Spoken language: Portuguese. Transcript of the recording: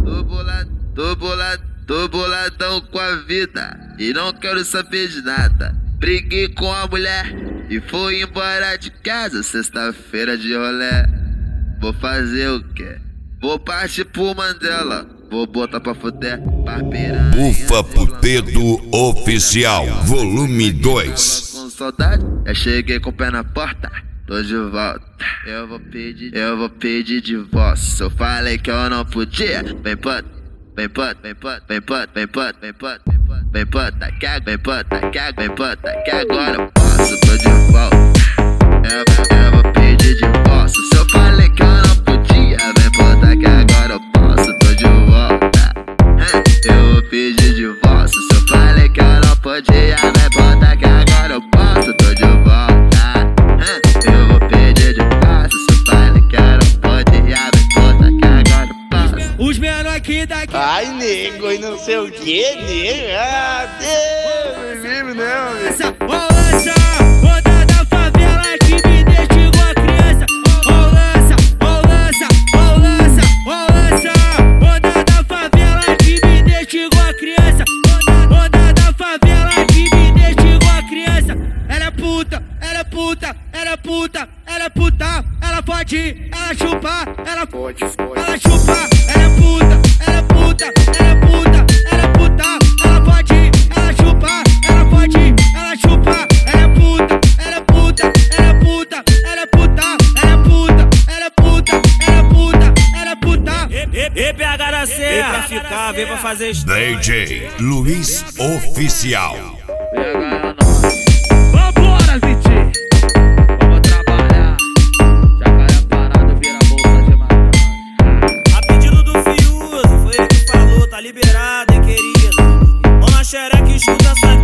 Tô boladão com a vida e não quero saber de nada. Briguei com a mulher e fui embora de casa. Sexta-feira de rolé, vou fazer o quê? Vou partir pro Mandela, vou botar pra fuder pra piranha. Bufa Putedo Oficial, volume 2. Com saudade, já cheguei com o pé na porta, tô de volta. Eu vou pedir divórcio. Eu falei que eu não podia. Vem put, vem put, vem put, vem put, vem put, vem put, vem puta que agora eu posso, tô de volta. Eu vou pedir divórcio. Se eu falei que eu não podia, vem puta que agora eu posso, tô de volta. Eu vou pedir divórcio. Se eu falei que eu não podia, vem puta que agora eu posso, tô de volta. Eu vou pedir divórcio. Se eu falei que eu não podia, vem puta que agora eu posso. Os menores aqui daqui. Ai, nego, e não sei o que, nego. Ah, Deus, vive não, velho. Essa onda da favela que me deixa igual a criança. Lança, onda da favela que me deixa igual a criança. Onda da favela que me deixa igual a criança. Ela é puta, ela é puta, ela é puta, ela é puta. Ela pode, ela chupar, ela pode, ela chupar. Ela é puta, ela é puta, ela é puta, ela é puta. Ela pode, ela chupar, ela pode, ela chupar. Ela é puta, ela é puta, ela é puta, ela é puta. Ela é puta, ela é puta, ela é puta, ela é puta. E PH da Serra, vem pra ficar, vem pra fazer história. DJ Luiz Oficial. Vambora, Vitinho, vamos trabalhar. Jacaré parado, vira bolsa de maconha. A pedido do Fiuso, foi ele que falou, tá liberado, hein, querido. Mão na xereca e escuta essa